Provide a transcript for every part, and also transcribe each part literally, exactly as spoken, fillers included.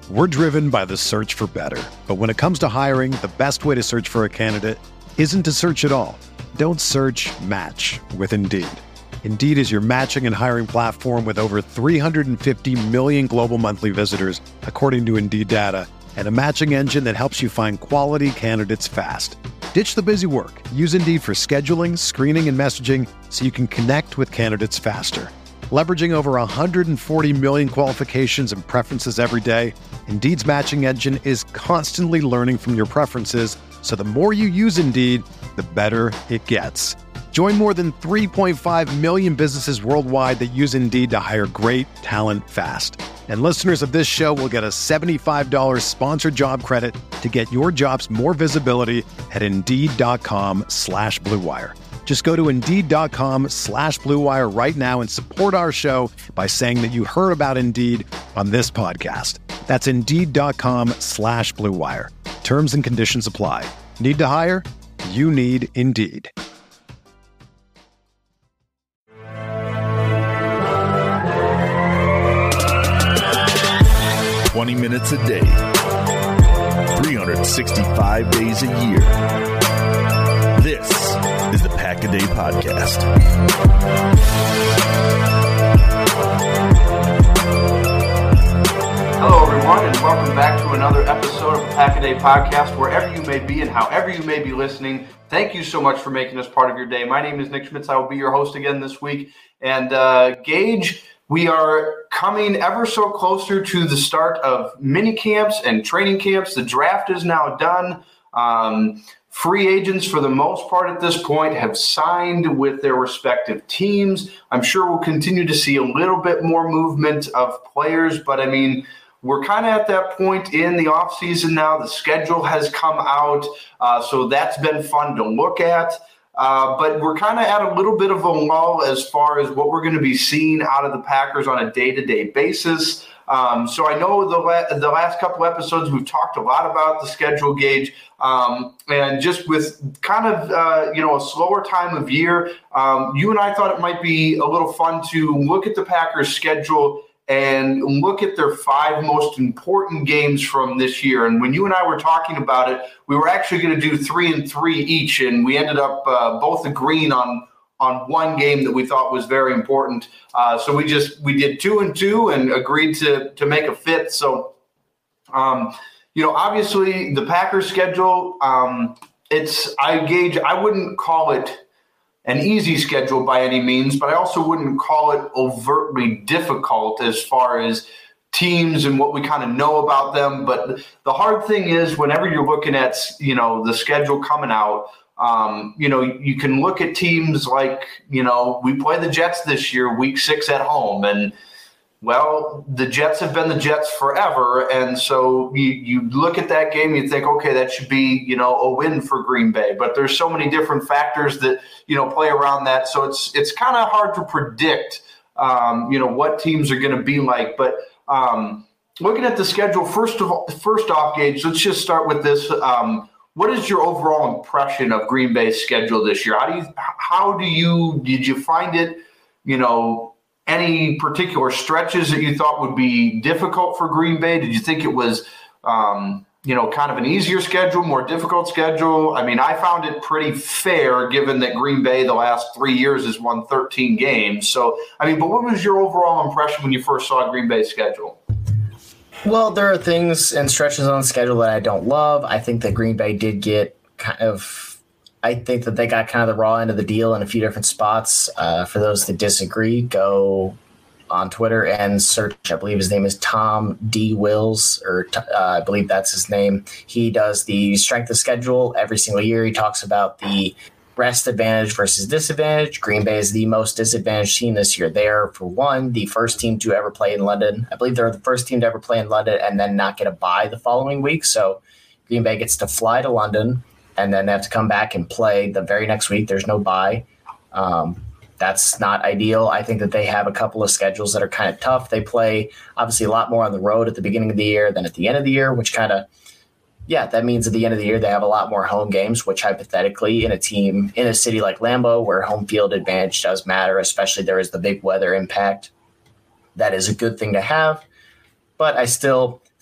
We're driven by the search for better. But when it comes to hiring, the best way to search for a candidate isn't to search at all. Don't search, match with Indeed. Indeed is your matching and hiring platform with over three hundred fifty million global monthly visitors, according to Indeed data, and a matching engine that helps you find quality candidates fast. Ditch the busy work. Use Indeed for scheduling, screening, and messaging so you can connect with candidates faster. Leveraging over one hundred forty million qualifications and preferences every day, Indeed's matching engine is constantly learning from your preferences, so the more you use Indeed, the better it gets. Join more than three point five million businesses worldwide that use Indeed to hire great talent fast. And listeners of this show will get a seventy-five dollars sponsored job credit to get your jobs more visibility at Indeed.com slash Blue Wire. Just go to Indeed.com slash Blue Wire right now and support our show by saying that you heard about Indeed on this podcast. That's Indeed.com slash Blue Wire. Terms and conditions apply. Need to hire? You need Indeed. twenty minutes a day, three hundred sixty-five days a year. This is the Pack a Day Podcast. Hello, everyone, and welcome back to another episode of the Pack a Day Podcast. Wherever you may be and however you may be listening, thank you so much for making us part of your day. My name is Nick Schmitz. I will be your host again this week. And uh, Gage, we are coming ever so closer to the start of mini camps and training camps. The draft is now done. Um, free agents, for the most part at this point, have signed with their respective teams. I'm sure we'll continue to see a little bit more movement of players, but I mean, we're kind of at that point in the offseason now. The schedule has come out, uh, so that's been fun to look at. Uh, but we're kind of at a little bit of a lull as far as what we're going to be seeing out of the Packers on a day-to-day basis. Um, so I know the la- the last couple episodes we've talked a lot about the schedule, Gage, um, and just with kind of uh, you know a slower time of year, um, you and I thought it might be a little fun to look at the Packers' schedule and look at their five most important games from this year. And when you and I were talking about it, we were actually going to do three and three each, and we ended up uh, both agreeing on on one game that we thought was very important. Uh, so we just we did two and two and agreed to to make a fifth. So, um, you know, obviously the Packers schedule, um, it's I gauge I wouldn't call it an easy schedule by any means, but I also wouldn't call it overtly difficult as far as teams and what we kind of know about them. But the hard thing is whenever you're looking at, you know, the schedule coming out, um, you know, you can look at teams like, you know, we play the Jets this year, week six at home, and well, the Jets have been the Jets forever, and so you, you look at that game, you think, okay, that should be, you know, a win for Green Bay. But there's so many different factors that, you know, play around that, so it's it's kind of hard to predict, um, you know, what teams are going to be like. But um, looking at the schedule, first of all, first off, Gage, let's just start with this. Um, what is your overall impression of Green Bay's schedule this year? How do you how do you did you find it, you know? Any particular stretches that you thought would be difficult for Green Bay? Did you think it was, um, you know, kind of an easier schedule, more difficult schedule? I mean, I found it pretty fair given that Green Bay the last three years has won thirteen games. So, I mean, but what was your overall impression when you first saw Green Bay's schedule? Well, there are things and stretches on the schedule that I don't love. I think that Green Bay did get kind of I think that they got kind of the raw end of the deal in a few different spots. Uh, for those that disagree, go on Twitter and search, I believe his name is Tom D. Wills, or uh, I believe that's his name. He does the strength of schedule every single year. He talks about the rest advantage versus disadvantage. Green Bay is the most disadvantaged team this year. They are, for one, the first team to ever play in London. I believe they're the first team to ever play in London and then not get a bye the following week. So Green Bay gets to fly to London, and then they have to come back and play the very next week. There's no bye. Um, that's not ideal. I think that they have a couple of schedules that are kind of tough. They play, obviously, a lot more on the road at the beginning of the year than at the end of the year, which kind of, yeah, that means at the end of the year they have a lot more home games, which hypothetically in a team in a city like Lambeau where home field advantage does matter, especially there is the big weather impact, that is a good thing to have. But I still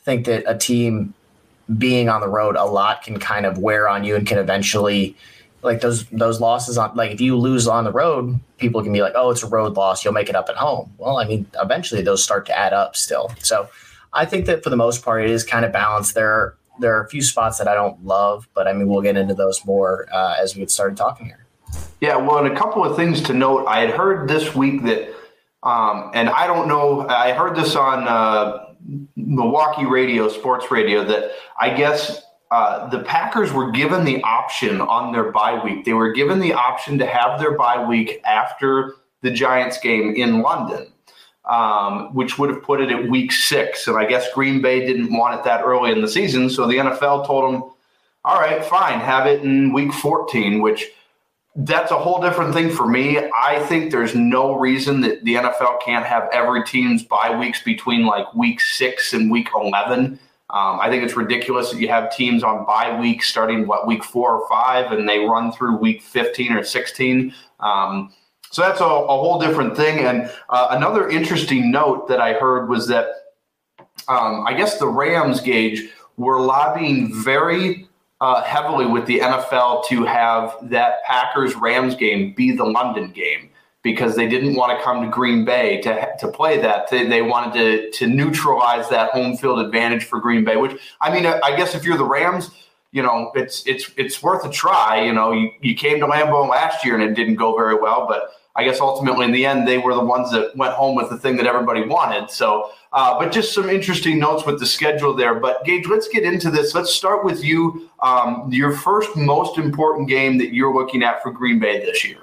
think that a team being on the road a lot can kind of wear on you and can eventually, like those those losses on, like if you lose on the road, people can be like, oh, it's a road loss, you'll make it up at home. Well, I mean, eventually those start to add up still. So I think that for the most part, it is kind of balanced. There, there are a few spots that I don't love, but I mean, we'll get into those more uh, as we get started talking here. Yeah, well, and a couple of things to note. I had heard this week that, um, and I don't know, I heard this on uh, Milwaukee radio, sports radio, that I guess uh, the Packers were given the option on their bye week. They were given the option to have their bye week after the Giants game in London, um, which would have put it at week six. And I guess Green Bay didn't want it that early in the season. So the N F L told them, all right, fine, have it in week fourteen, which that's a whole different thing for me. I think there's no reason that the N F L can't have every team's bye weeks between like week six and week eleven. Um, I think it's ridiculous that you have teams on bye week starting, what, week four or five, and they run through week fifteen or sixteen. Um, so that's a, a whole different thing. And uh, another interesting note that I heard was that um, I guess the Rams, Gage, were lobbying very Uh, heavily with the N F L to have that Packers-Rams game be the London game because they didn't want to come to Green Bay to to play that. They, they wanted to to neutralize that home field advantage for Green Bay, which, I mean, I guess if you're the Rams, you know, it's it's it's worth a try. You know, you, you came to Lambeau last year and it didn't go very well, but I guess ultimately in the end, they were the ones that went home with the thing that everybody wanted. So, uh, but just some interesting notes with the schedule there. But Gage, let's get into this. Let's start with you. Um, your first most important game that you're looking at for Green Bay this year.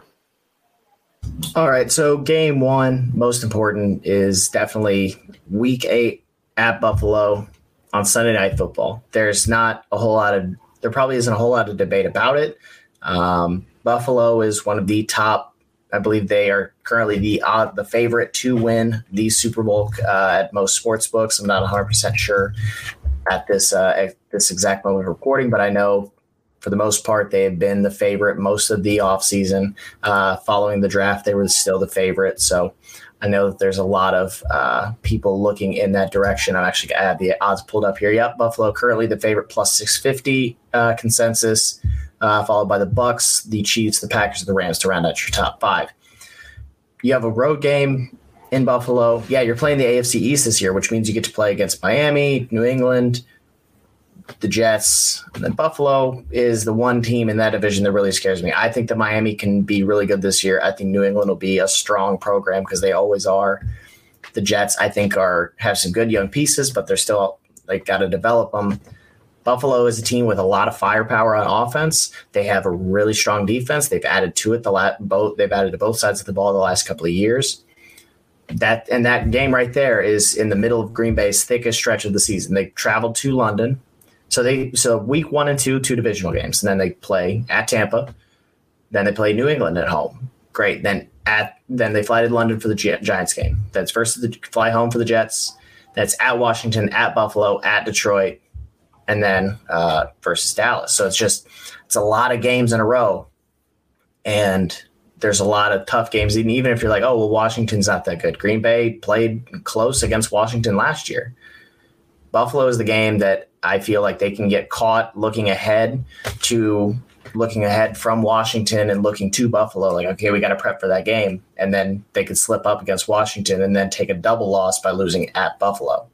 All right. So game one, most important, is definitely week eight at Buffalo on Sunday Night Football. There's not a whole lot of, there probably isn't a whole lot of debate about it. Um, Buffalo is one of the top, I believe they are currently the uh, the favorite to win the Super Bowl uh, at most sports books. I'm not one hundred percent sure at this uh, at this exact moment of recording, but I know for the most part they have been the favorite most of the offseason. Uh, following the draft, they were still the favorite. So I know that there's a lot of uh, people looking in that direction. I'm actually I have the odds pulled up here. Yep, Buffalo currently the favorite plus six fifty uh, consensus. Uh, followed by the Bucks, the Chiefs, the Packers, and the Rams to round out your top five. You have a road game in Buffalo. Yeah, you're playing the A F C East this year, which means you get to play against Miami, New England, the Jets, and then Buffalo is the one team in that division that really scares me. I think that Miami can be really good this year. I think New England will be a strong program because they always are. The Jets, I think, are have some good young pieces, but they're still like got to develop them. Buffalo is a team with a lot of firepower on offense. They have a really strong defense. They've added to it the la- both. They've added to both sides of the ball the last couple of years. That and that game right there is in the middle of Green Bay's thickest stretch of the season. They traveled to London, so they so week one and two, two divisional games, and then they play at Tampa. Then they play New England at home. Great. Then at then they fly to London for the Gi- Giants game. That's first the fly home for the Jets. That's at Washington, at Buffalo, at Detroit. And then uh, versus Dallas. So it's just it's a lot of games in a row. And there's a lot of tough games, even, even if you're like, oh, well, Washington's not that good. Green Bay played close against Washington last year. Buffalo is the game that I feel like they can get caught looking ahead to looking ahead from Washington and looking to Buffalo. Like, okay, we got to prep for that game. And then they could slip up against Washington and then take a double loss by losing at Buffalo.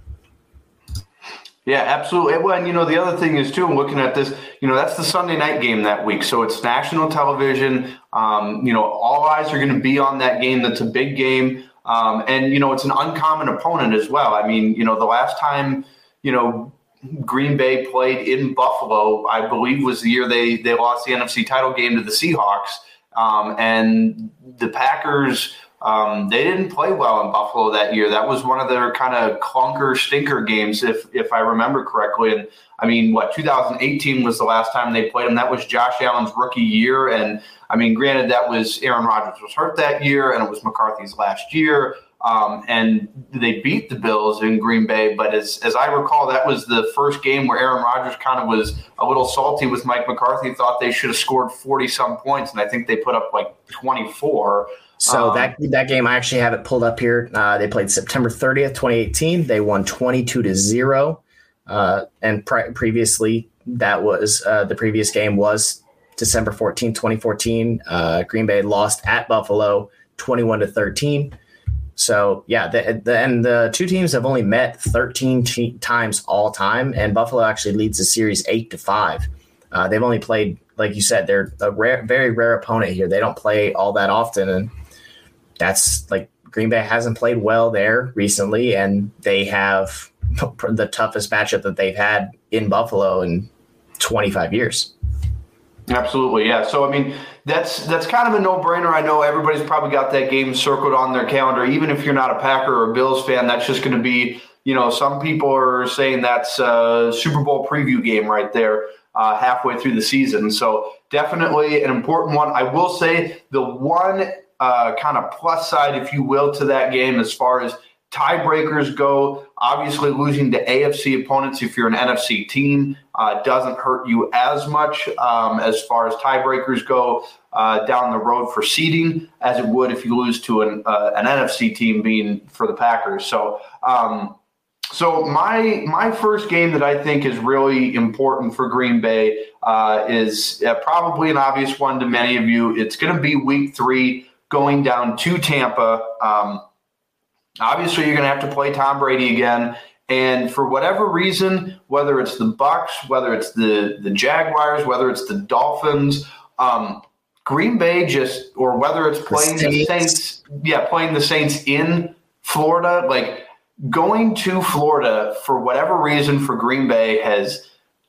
Yeah, absolutely. Well, and, you know, the other thing is, too, I'm looking at this, you know, that's the Sunday night game that week. So it's national television. Um, you know, all eyes are going to be on that game. That's a big game. Um, and, you know, it's an uncommon opponent as well. I mean, you know, the last time, you know, Green Bay played in Buffalo, I believe was the year they, they lost the N F C title game to the Seahawks. Um, and the Packers – Um, they didn't play well in Buffalo that year. That was one of their kind of clunker stinker games, if if I remember correctly. And I mean, what, two thousand eighteen was the last time they played them. That was Josh Allen's rookie year. And I mean, granted, that was Aaron Rodgers was hurt that year, and it was McCarthy's last year. Um, and they beat the Bills in Green Bay. But as as I recall, that was the first game where Aaron Rodgers kind of was a little salty with Mike McCarthy, thought they should have scored forty-some points, and I think they put up like twenty-four. So um, that that game, I actually have it pulled up here. Uh, they played September thirtieth, twenty eighteen. They won twenty-two to zero. Uh, and pre- previously, that was uh, the previous game was December fourteenth, twenty fourteen. Uh, Green Bay lost at Buffalo twenty-one to thirteen. So, yeah, the, the, and the two teams have only met thirteen t- times all time, and Buffalo actually leads the series eight to five. Uh, they've only played, like you said, they're a rare, very rare opponent here. They don't play all that often, and that's like Green Bay hasn't played well there recently, and they have the toughest matchup that they've had in Buffalo in twenty-five years. Absolutely, yeah. So, I mean, that's that's kind of a no-brainer. I know everybody's probably got that game circled on their calendar. Even if you're not a Packer or a Bills fan, that's just going to be, you know, some people are saying that's a Super Bowl preview game right there uh, halfway through the season. So definitely an important one. I will say the one uh, kind of plus side, if you will, to that game as far as tiebreakers go, obviously losing to A F C opponents if you're an N F C team uh, doesn't hurt you as much um, as far as tiebreakers go uh, down the road for seeding as it would if you lose to an, uh, an N F C team being for the Packers. So um, so my my first game that I think is really important for Green Bay uh, is uh, probably an obvious one to many of you. It's going to be week three going down to Tampa. Um, Obviously, you're going to have to play Tom Brady again. And for whatever reason, whether it's the Bucs, whether it's the, the Jaguars, whether it's the Dolphins, um, Green Bay just, or whether it's playing the, the Saints, yeah, playing the Saints in Florida, like going to Florida for whatever reason for Green Bay has,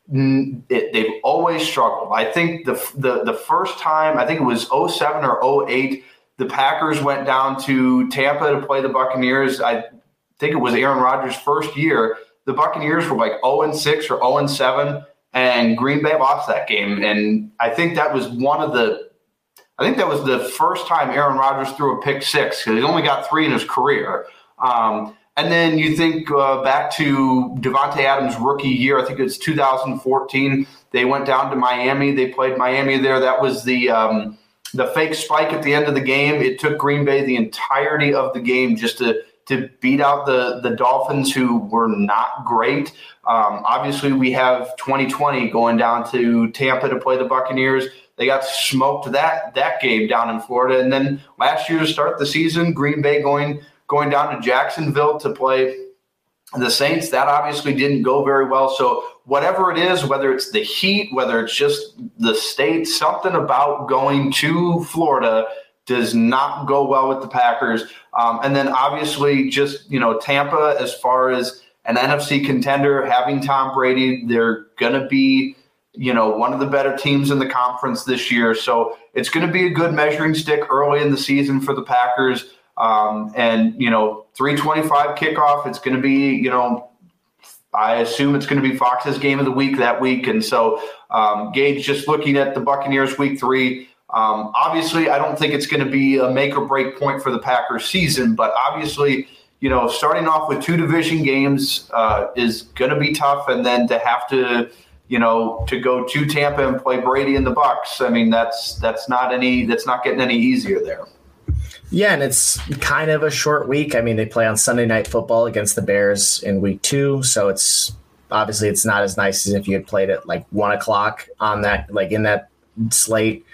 it, they've always struggled. I think the, the the first time, I think it was oh seven or oh eight, the Packers went down to Tampa to play the Buccaneers. I think it was Aaron Rodgers' first year. The Buccaneers were like oh and six or oh and seven, and Green Bay lost that game. And I think that was one of the – I think that was the first time Aaron Rodgers threw a pick six because he only got three in his career. Um, and then you think uh, back to Devontae Adams' rookie year. I think it was two thousand fourteen. They went down to Miami. They played Miami there. That was the um, – The fake spike at the end of the game. It took Green Bay the entirety of the game just to to beat out the, the Dolphins, who were not great. Um, obviously, we have twenty twenty going down to Tampa to play the Buccaneers. They got smoked that that game down in Florida. And then last year to start the season, Green Bay going going down to Jacksonville to play the Saints. That obviously didn't go very well. So whatever it is, whether it's the heat, whether it's just the state, something about going to Florida does not go well with the Packers. Um, and then obviously just, you know, Tampa, as far as an N F C contender, having Tom Brady, they're going to be, you know, one of the better teams in the conference this year. So it's going to be a good measuring stick early in the season for the Packers. Um, and, you know, three twenty-five kickoff, it's going to be, you know, I assume it's going to be Fox's game of the week that week. And so, um, Gage, just looking at the Buccaneers week three, um, obviously I don't think it's going to be a make or break point for the Packers season, but obviously, you know, starting off with two division games uh, is going to be tough. And then to have to, you know, to go to Tampa and play Brady and the Bucs, I mean, that's, that's not any, that's not getting any easier there. Yeah, and it's kind of a short week. I mean, they play on Sunday Night Football against the Bears in week two, so it's obviously it's not as nice as if you had played at like one o'clock on that, like in that slate.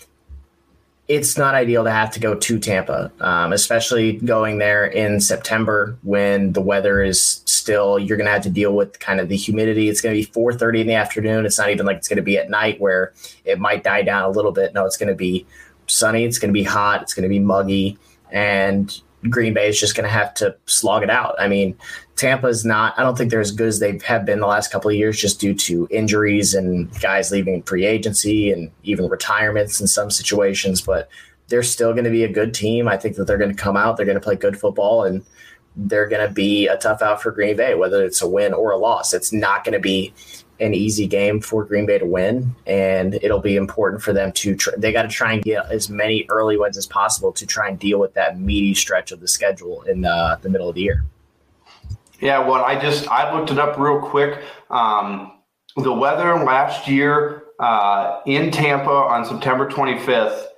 It's not ideal to have to go to Tampa, um, especially going there in September when the weather is still. You're going to have to deal with kind of the humidity. It's going to be four thirty in the afternoon. It's not even like it's going to be at night where it might die down a little bit. No, it's going to be sunny, it's going to be hot, it's going to be muggy, and Green Bay is just going to have to slog it out. I mean, Tampa's not, I don't think they're as good as they have been the last couple of years just due to injuries and guys leaving free agency and even retirements in some situations, but they're still going to be a good team. I think that they're going to come out, they're going to play good football, and they're going to be a tough out for Green Bay, whether it's a win or a loss. It's not going to be an easy game for Green Bay to win, and it'll be important for them to tr- they got to try and get as many early wins as possible to try and deal with that meaty stretch of the schedule in uh, the middle of the year. Yeah, well, I just I looked it up real quick. Um, the weather last year uh, in Tampa on September twenty-fifth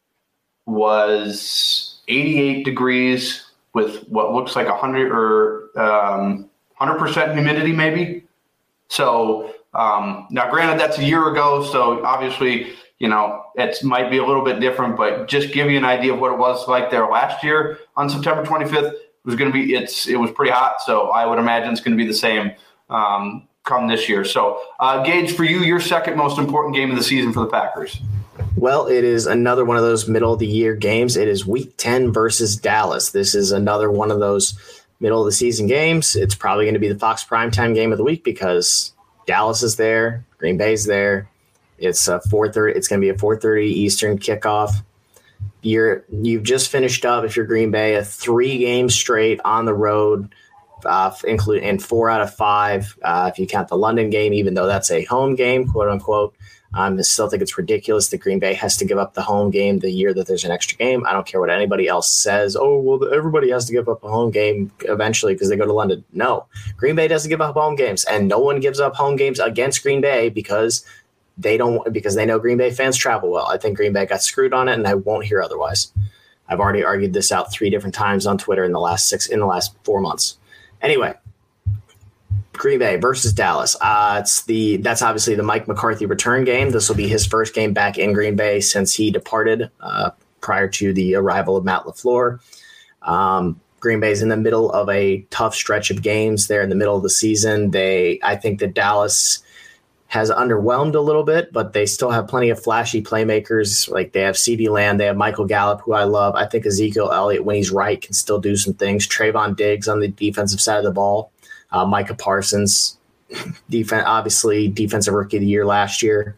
was eighty-eight degrees with what looks like one hundred or um, one hundred percent humidity, maybe. So um, now, granted, that's a year ago, so obviously, you know, it might be a little bit different, but just give you an idea of what it was like there last year on September twenty-fifth. It was going to be, it's, it was pretty hot, so I would imagine it's going to be the same um, come this year. So, uh, Gage, for you, your second most important game of the season for the Packers. Well, it is another one of those middle of the year games. It is Week ten versus Dallas. This is another one of those middle of the season games. It's probably going to be the Fox primetime game of the week because Dallas is there, Green Bay's there. It's a four thirty. It's going to be a four thirty Eastern kickoff. You're you've just finished up, if you're Green Bay, a three game straight on the road, uh, include and four out of five uh, if you count the London game, even though that's a home game, quote unquote. Um, I still think it's ridiculous that Green Bay has to give up the home game the year that there's an extra game. I don't care what anybody else says. Oh, well, everybody has to give up a home game eventually because they go to London. No, Green Bay doesn't give up home games, and no one gives up home games against Green Bay because they don't because they know Green Bay fans travel well. I think Green Bay got screwed on it, and I won't hear otherwise. I've already argued this out three different times on Twitter in the last six in the last four months. Anyway. Green Bay versus Dallas. Uh, it's the that's obviously the Mike McCarthy return game. This will be his first game back in Green Bay since he departed uh, prior to the arrival of Matt LaFleur. Um, Green Bay's in the middle of a tough stretch of games. They're in the middle of the season. They, I think that Dallas has underwhelmed a little bit, but they still have plenty of flashy playmakers. Like they have CeeDee Lamb, they have Michael Gallup, who I love. I think Ezekiel Elliott, when he's right, can still do some things. Trayvon Diggs on the defensive side of the ball. Uh, Micah Parsons, defense, obviously defensive rookie of the year last year.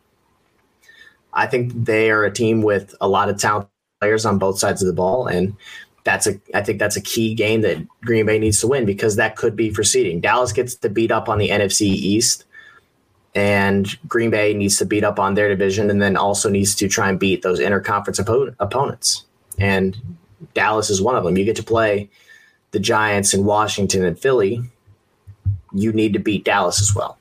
I think they are a team with a lot of talented players on both sides of the ball, and that's a. I think that's a key game that Green Bay needs to win because that could be for seeding. Dallas gets to beat up on the N F C East, and Green Bay needs to beat up on their division, and then also needs to try and beat those interconference oppo- opponents. And Dallas is one of them. You get to play the Giants and Washington and Philly. You need to beat Dallas as well.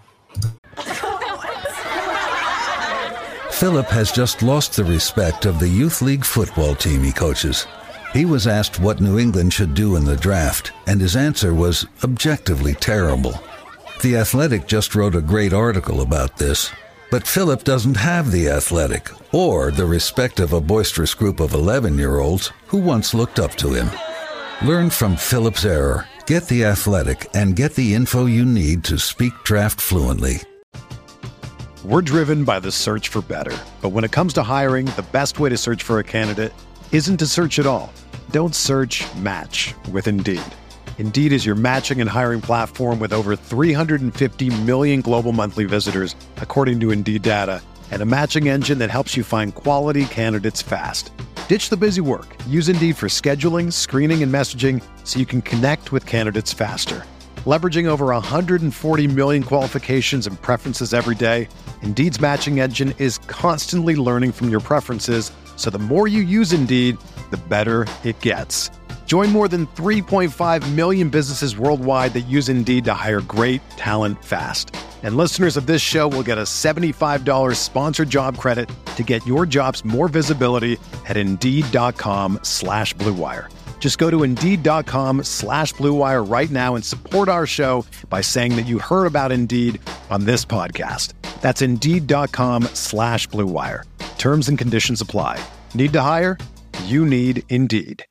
Philip has just lost the respect of the youth league football team he coaches. He was asked what New England should do in the draft, and his answer was objectively terrible. The Athletic just wrote a great article about this, but Philip doesn't have the Athletic or the respect of a boisterous group of eleven-year-olds who once looked up to him. Learn from Philip's error. Get the Athletic and get the info you need to speak draft fluently. We're driven by the search for better. But when it comes to hiring, the best way to search for a candidate isn't to search at all. Don't search, match with Indeed. Indeed is your matching and hiring platform with over three hundred fifty million global monthly visitors, according to Indeed data, and a matching engine that helps you find quality candidates fast. Ditch the busy work. Use Indeed for scheduling, screening, and messaging so you can connect with candidates faster. Leveraging over one hundred forty million qualifications and preferences every day, Indeed's matching engine is constantly learning from your preferences, so the more you use Indeed, the better it gets. Join more than three point five million businesses worldwide that use Indeed to hire great talent fast. And listeners of this show will get a seventy-five dollars sponsored job credit to get your jobs more visibility at Indeed.com slash Blue Wire. Just go to Indeed.com slash Blue Wire right now and support our show by saying that you heard about Indeed on this podcast. That's Indeed.com slash Blue Wire. Terms and conditions apply. Need to hire? You need Indeed.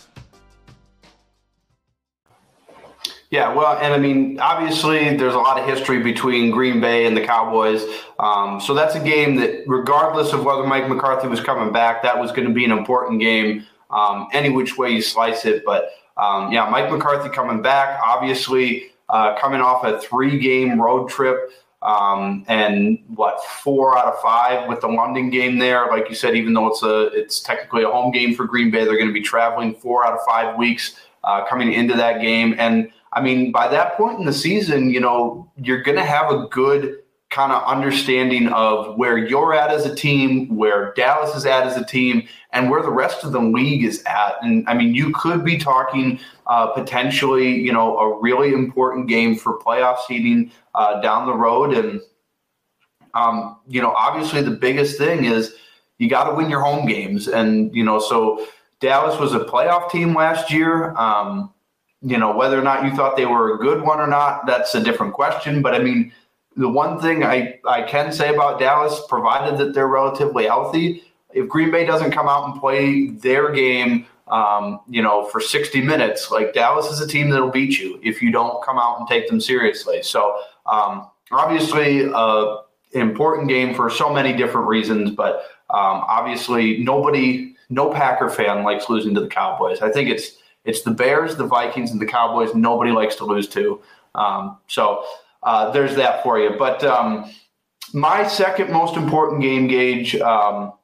Yeah, well, and I mean, obviously there's a lot of history between Green Bay and the Cowboys. Um, so that's a game that, regardless of whether Mike McCarthy was coming back, that was going to be an important game, um, any which way you slice it. But, um, yeah, Mike McCarthy coming back, obviously uh, coming off a three-game road trip um, and, what, four out of five with the London game there. Like you said, even though it's a it's technically a home game for Green Bay, they're going to be traveling four out of five weeks uh, coming into that game. And, I mean, by that point in the season, you know, you're going to have a good kind of understanding of where you're at as a team, where Dallas is at as a team, and where the rest of the league is at. And, I mean, you could be talking uh, potentially, you know, a really important game for playoff seeding uh, down the road. And, um, you know, obviously the biggest thing is you got to win your home games. And, you know, so Dallas was a playoff team last year. Um You know, whether or not you thought they were a good one or not, that's a different question. But, I mean, the one thing I, I can say about Dallas, provided that they're relatively healthy, if Green Bay doesn't come out and play their game, um, you know, for sixty minutes, like Dallas is a team that'll beat you if you don't come out and take them seriously. So um, obviously uh, an important game for so many different reasons, but um, obviously nobody, no Packer fan likes losing to the Cowboys. I think it's it's the Bears, the Vikings, and the Cowboys nobody likes to lose to. Um, so uh, there's that for you. But um, my second most important game, Gage, um,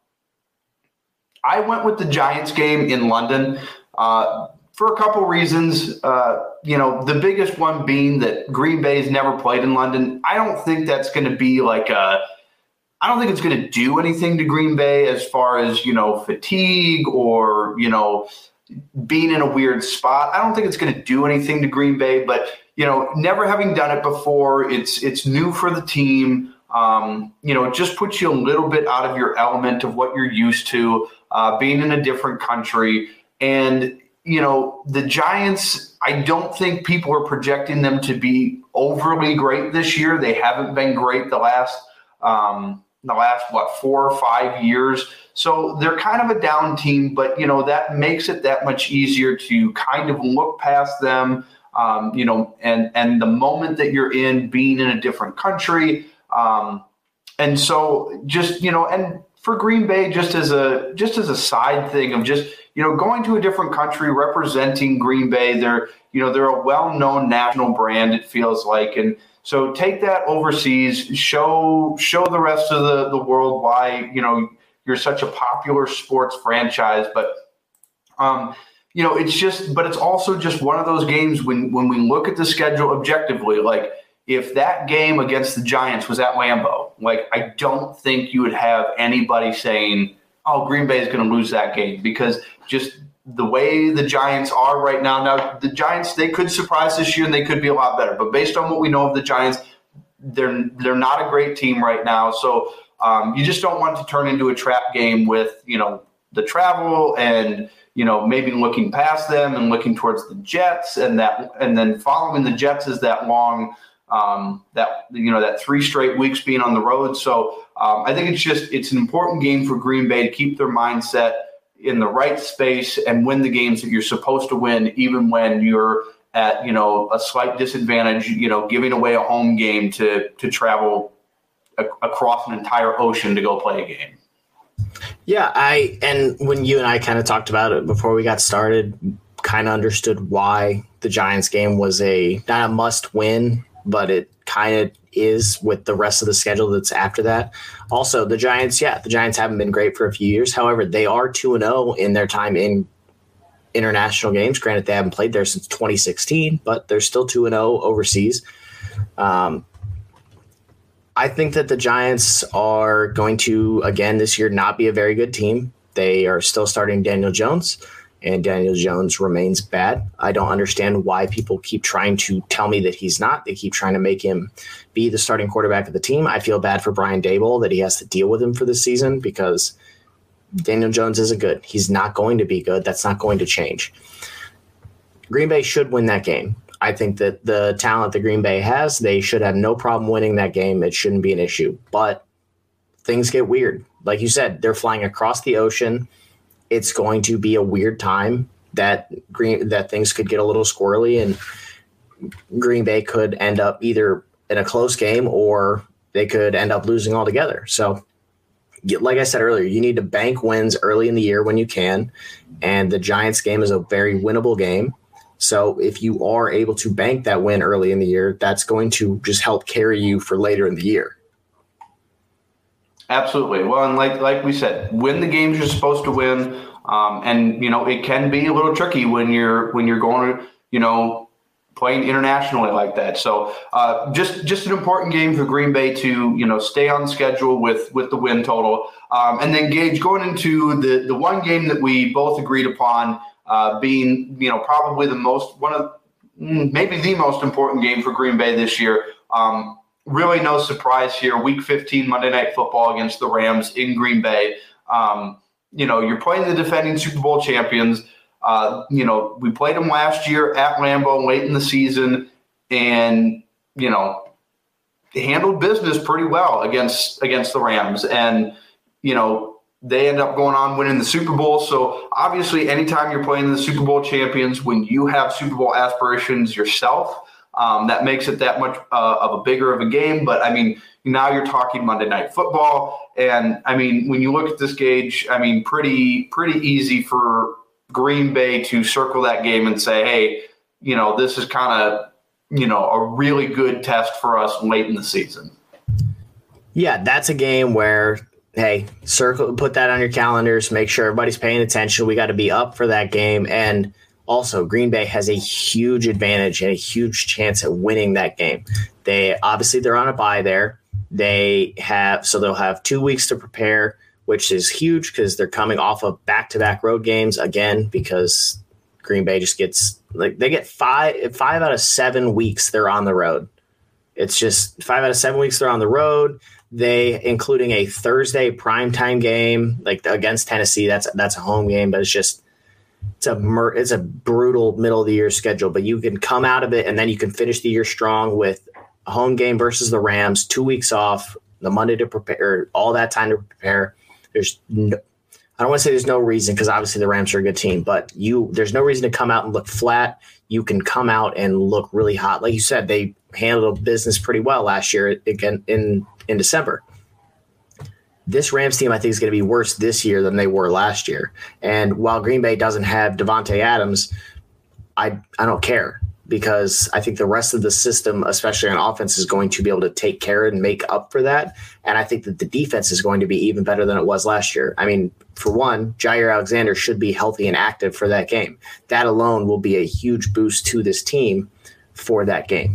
I went with the Giants game in London uh, for a couple reasons. Uh, you know, the biggest one being that Green Bay's never played in London. I don't think that's going to be like a – I don't think it's going to do anything to Green Bay as far as, you know, fatigue or, you know, being in a weird spot. I don't think it's going to do anything to Green Bay. But, you know, never having done it before, it's it's new for the team. Um, you know, it just puts you a little bit out of your element of what you're used to. Uh, being in a different country. And, you know, the Giants, I don't think people are projecting them to be overly great this year. They haven't been great the last, um, the last, what, four or five years. So they're kind of a down team, but, you know, that makes it that much easier to kind of look past them, um, you know, and, and the moment that you're in being in a different country. Um, and so just, you know, and, for Green Bay, just as a just as a side thing of just, you know, going to a different country, representing Green Bay, they're, you know, they're a well-known national brand, it feels like. And so take that overseas, show show the rest of the, the world why, you know, you're such a popular sports franchise. But, um, you know, it's just, but it's also just one of those games when, when we look at the schedule objectively, like, if that game against the Giants was at Lambeau, like I don't think you would have anybody saying, oh, Green Bay is going to lose that game, because just the way the Giants are right now. Now, the Giants, they could surprise this year and they could be a lot better. But based on what we know of the Giants, they're they're not a great team right now. So um, you just don't want to turn into a trap game with, you know, the travel and, you know, maybe looking past them and looking towards the Jets, and that, and then following the Jets is that long – Um, that, you know, that three straight weeks being on the road. So um, I think it's just, it's an important game for Green Bay to keep their mindset in the right space and win the games that you're supposed to win, even when you're at, you know, a slight disadvantage, you know, giving away a home game to, to travel a, across an entire ocean to go play a game. Yeah. I, and when you and I kind of talked about it before we got started, kind of understood why the Giants game was a, not a must win, but it kind of is with the rest of the schedule that's after that. Also, the Giants, yeah, the Giants haven't been great for a few years. However, they are two and oh in their time in international games. Granted, they haven't played there since twenty sixteen, but they're still two and oh overseas. Um, I think that the Giants are going to, again, this year not be a very good team. They are still starting Daniel Jones, and Daniel Jones remains bad. I don't understand why people keep trying to tell me that he's not. They keep trying to make him be the starting quarterback of the team. I feel bad for Brian Daboll that he has to deal with him for this season, because Daniel Jones isn't good. He's not going to be good. That's not going to change. Green Bay should win that game. I think that the talent that Green Bay has, they should have no problem winning that game. It shouldn't be an issue. But things get weird. Like you said, they're flying across the ocean. It's going to be a weird time that green that things could get a little squirrely, and Green Bay could end up either in a close game or they could end up losing altogether. So, like I said earlier, you need to bank wins early in the year when you can, and the Giants game is a very winnable game. So if you are able to bank that win early in the year, that's going to just help carry you for later in the year. Absolutely. Well, and like like we said, win the games you're supposed to win, um, and you know it can be a little tricky when you're when you're going to you know playing internationally like that. So uh, just just an important game for Green Bay to you know stay on schedule with with the win total, um, and then Gage, going into the the one game that we both agreed upon uh, being you know probably the most one of maybe the most important game for Green Bay this year. Um, Really no surprise here. Week fifteen, Monday Night Football against the Rams in Green Bay. Um, you know, you're playing the defending Super Bowl champions. Uh, you know, we played them last year at Lambeau late in the season. And, you know, handled business pretty well against against the Rams. And, you know, they end up going on winning the Super Bowl. So obviously anytime you're playing the Super Bowl champions, when you have Super Bowl aspirations yourself, um, that makes it that much uh, of a bigger of a game. But, I mean, now you're talking Monday Night Football. And, I mean, when you look at this, Gage, I mean, pretty pretty easy for Green Bay to circle that game and say, hey, you know, this is kind of, you know, a really good test for us late in the season. Yeah, that's a game where, hey, circle, put that on your calendars, make sure everybody's paying attention. We got to be up for that game. And also, Green Bay has a huge advantage and a huge chance at winning that game. They obviously they're on a bye there. They have so they'll have two weeks to prepare, which is huge because they're coming off of back-to-back road games again because Green Bay just gets like they get five five out of seven weeks they're on the road. It's just five out of seven weeks they're on the road. They including a Thursday primetime game like against Tennessee. That's that's a home game, but it's just it's a mur- it's a brutal middle of the year schedule. But you can come out of it and then you can finish the year strong with a home game versus the Rams, two weeks off, the Monday to prepare, all that time to prepare. There's no, I don't want to say there's no reason because obviously the Rams are a good team, but you there's no reason to come out and look flat. You can come out and look really hot. Like you said, they handled business pretty well last year again in, in December. This Rams team, I think, is going to be worse this year than they were last year. And while Green Bay doesn't have Davante Adams, I I don't care because I think the rest of the system, especially on offense, is going to be able to take care and make up for that. And I think that the defense is going to be even better than it was last year. I mean, for one, Jair Alexander should be healthy and active for that game. That alone will be a huge boost to this team for that game.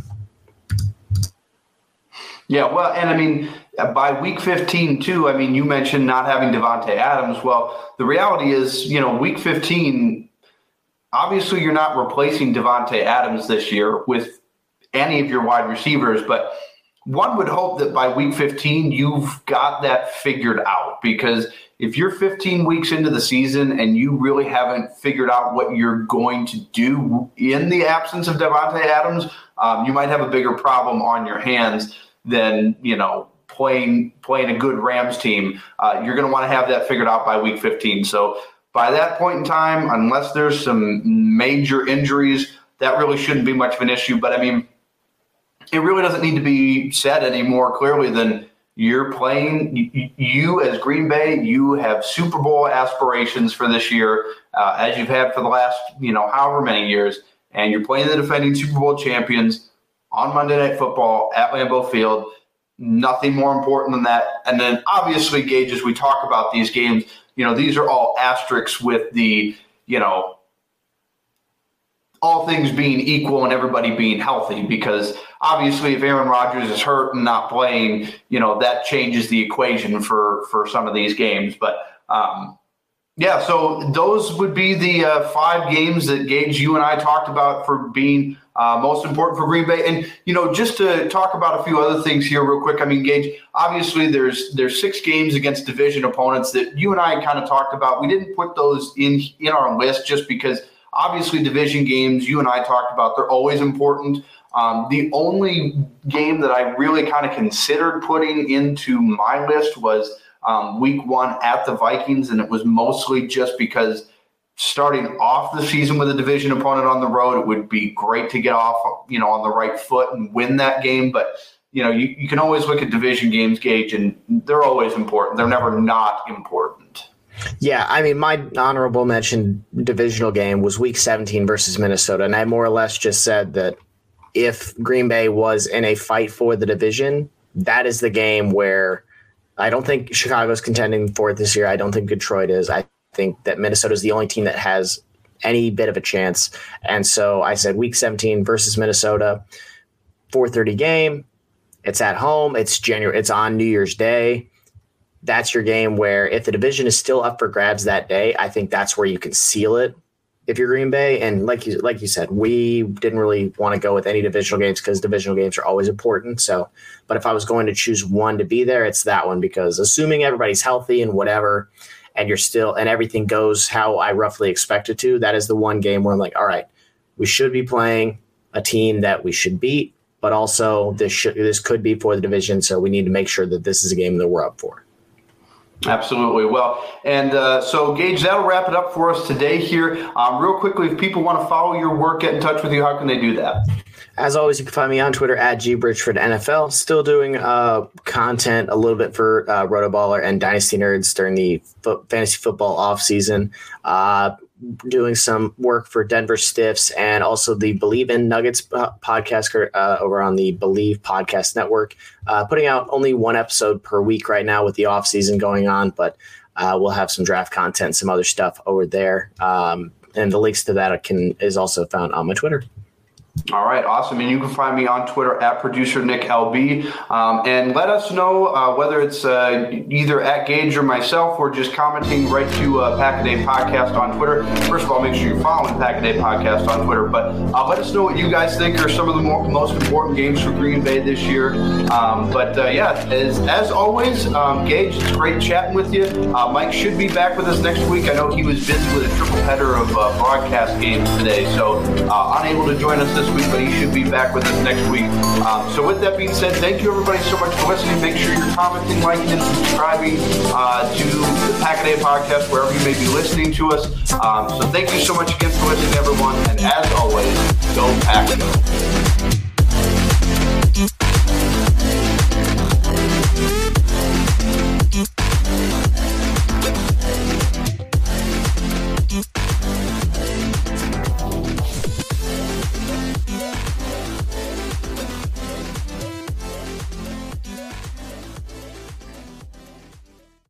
Yeah, well, and I mean, by week fifteen, too, I mean, you mentioned not having Davante Adams. Well, the reality is, you know, week fifteen, obviously you're not replacing Davante Adams this year with any of your wide receivers, but one would hope that by week fifteen, you've got that figured out because if you're fifteen weeks into the season and you really haven't figured out what you're going to do in the absence of Davante Adams, um, you might have a bigger problem on your hands than, you know, playing playing a good Rams team. Uh, you're going to want to have that figured out by week fifteen. So by that point in time, unless there's some major injuries, that really shouldn't be much of an issue. But, I mean, it really doesn't need to be said any more clearly than you're playing. You, you as Green Bay, you have Super Bowl aspirations for this year, uh, as you've had for the last, you know, however many years, and you're playing the defending Super Bowl champions on Monday Night Football at Lambeau Field. Nothing more important than that. And then obviously, Gage, as we talk about these games, you know, these are all asterisks with the, you know, all things being equal and everybody being healthy, because obviously if Aaron Rodgers is hurt and not playing, you know, that changes the equation for, for some of these games. But, um, yeah, so those would be the uh, five games that, Gage, you and I talked about for being uh, most important for Green Bay. And, you know, just to talk about a few other things here real quick, I mean, Gage, obviously there's there's six games against division opponents that you and I kind of talked about. We didn't put those in, in our list just because obviously division games, you and I talked about, they're always important. Um, the only game that I really kind of considered putting into my list was Um, week one at the Vikings, and it was mostly just because starting off the season with a division opponent on the road, it would be great to get off, you know, on the right foot and win that game. But, you know, you, you can always look at division games, Gage, and they're always important. They're never not important. Yeah, I mean, my honorable mention divisional game was week seventeen versus Minnesota, and I more or less just said that if Green Bay was in a fight for the division, that is the game where I don't think Chicago's contending for it this year. I don't think Detroit is. I think that Minnesota is the only team that has any bit of a chance. And so I said week seventeen versus Minnesota, four thirty game. It's at home. It's January. It's on New Year's Day. That's your game where if the division is still up for grabs that day, I think that's where you can seal it if you're Green Bay. And like you like you said, we didn't really want to go with any divisional games because divisional games are always important. So, but if I was going to choose one to be there, it's that one, because assuming everybody's healthy and whatever, and you're still and everything goes how I roughly expect it to, that is the one game where I'm like, all right, we should be playing a team that we should beat, but also this should, this could be for the division. So we need to make sure that this is a game that we're up for. Absolutely. Well, and uh, so, Gage, that'll wrap it up for us today here. Um, real quickly, if people want to follow your work, get in touch with you, how can they do that? As always, you can find me on Twitter at G Bridgeford N F L. Still doing uh, content a little bit for uh, Rotoballer and Dynasty Nerds during the fo- fantasy football offseason. Uh, doing some work for Denver Stiffs and also the Believe in Nuggets podcast uh, over on the Believe Podcast Network. Uh, putting out only one episode per week right now with the offseason going on, but uh, we'll have some draft content, some other stuff over there. Um, and the links to that can is also found on my Twitter. All right, awesome. And you can find me on Twitter at producer Nick L B. Um, and let us know uh, whether it's uh, either at Gage or myself or just commenting right to uh, Pack-A-Day Podcast on Twitter. First of all, make sure you're following Pack-A-Day Podcast on Twitter. But uh, let us know what you guys think are some of the more, most important games for Green Bay this year. Um, but uh, yeah, as, as always, um, Gage, it's great chatting with you. Uh, Mike should be back with us next week. I know he was busy with a triple header of uh, broadcast games today, so uh, unable to join us this week, but he should be back with us next week. Um, so with that being said, thank you everybody so much for listening. Make sure you're commenting, liking, and subscribing uh, to the Pack-A-Day Podcast wherever you may be listening to us. Um, so thank you so much again for listening, everyone. And as always, go Pack-A-Day.